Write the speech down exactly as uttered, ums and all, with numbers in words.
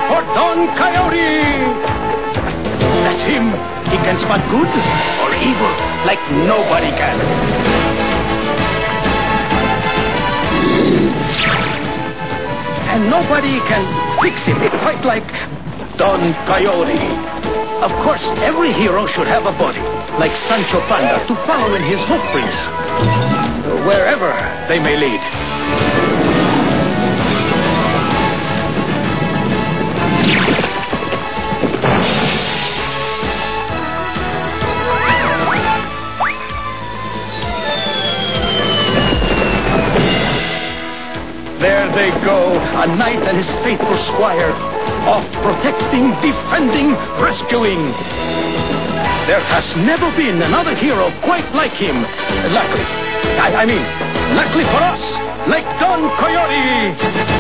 for Don Coyote. That's him. He can spot good or evil like nobody can. And nobody can fix him quite like Don Coyote. Of course, every hero should have a body, like Sancho Panda, to follow in his footprints, wherever they may lead. There they go, a knight and his faithful squire, off protecting, defending, rescuing. There has never been another hero quite like him. Luckily. I, I mean, luckily for us, like Don Coyote.